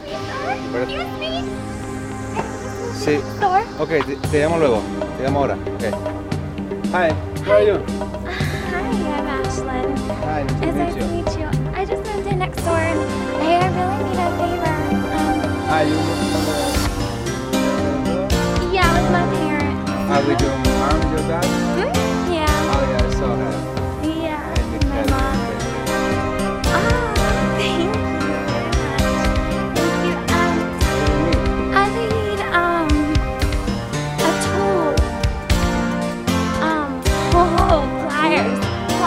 Espérate. Excuse me. Sí. Door. Ok, te llamo luego. Te llamo ahora. Ok. Hi, who are you? Hi, I'm Ashlyn. Hi, nice to It's meet nice you. to meet you. I just moved in next door and hey, I really need a favor. Hi, you moved from the... Yeah, with my parents. with your mom, your dad? Yeah. Oh yeah, I saw her. Yeah. And with My her. mom. Oh, thank you very much. Thank you. I need a tool. Pliers.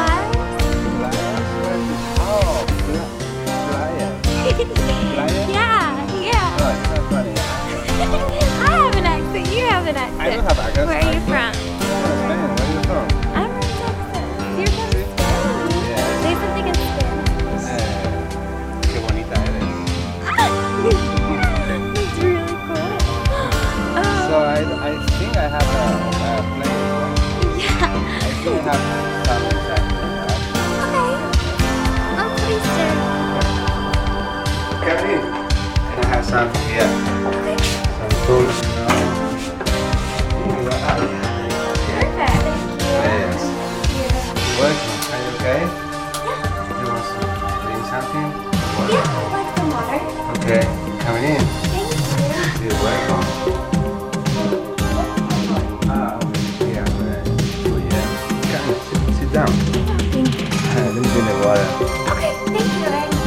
Oh, pliers. Pliers? Yeah. Oh, it's not funny. I have an accent. You have an accent. I don't have accent. Where are you from? Spain. Where are you from? I'm from Texas. You're from Spain. Yeah. Say something in Spanish. Qué bonita eres. That's really cool. So I think I have a plane. Yeah. I think I have some exactly like that. Okay. I'm pleased to. Come in. I have some here. Okay. Some tools. You are out. Perfect. Thank you. Yes. Thank Welcome. Are you okay? you. You want to drink something? Yeah. I'd like some water. Okay. Coming in. Thank you. You're welcome. Yeah. Oh yeah. Come, sit down. Thank you. Let me drink the water. Okay. Thank you very much.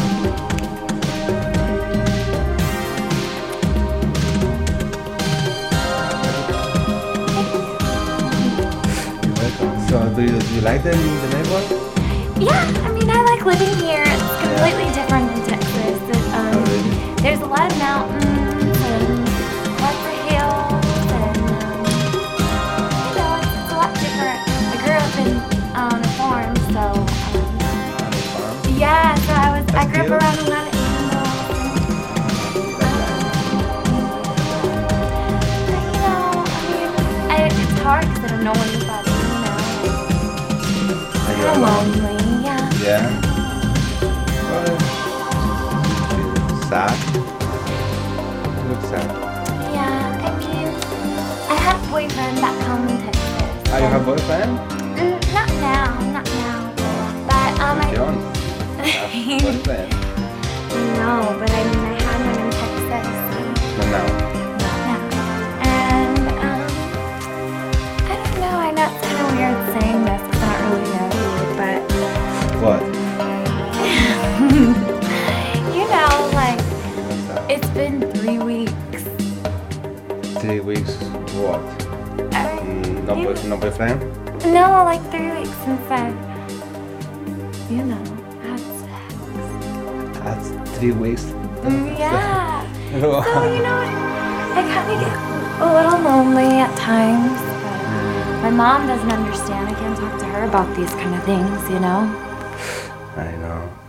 You're welcome. So do you like the neighborhood? Yeah, I mean, I like living here. It's completely different than Texas. Really? There's a lot of mountains and lots of hills, and it's a lot different. I grew up in on a farm, so On the farm? yeah. So I grew up That's around a lot of animals. It's hard because I don't know anybody. Are you I'm alone? lonely. Yeah. Yeah. Well, sad. You look sad. Yeah, I mean, I have a boyfriend back home in Texas. Oh, you have a boyfriend? Not now. But I John. Have a boyfriend. no, but I mean, I had one in Texas. Not now. Not now. And I don't know. I know it's kind of weird saying this because I don't really know you, but What? you know, like What's that? it's been 3 weeks. 3 weeks. What? No boyfriend? No, like 3 weeks since I, had sex. That's 3 weeks. Yeah. Wow. So, I kind of get a little lonely at times. But my mom doesn't understand. I can't talk to her about these kind of things, I know.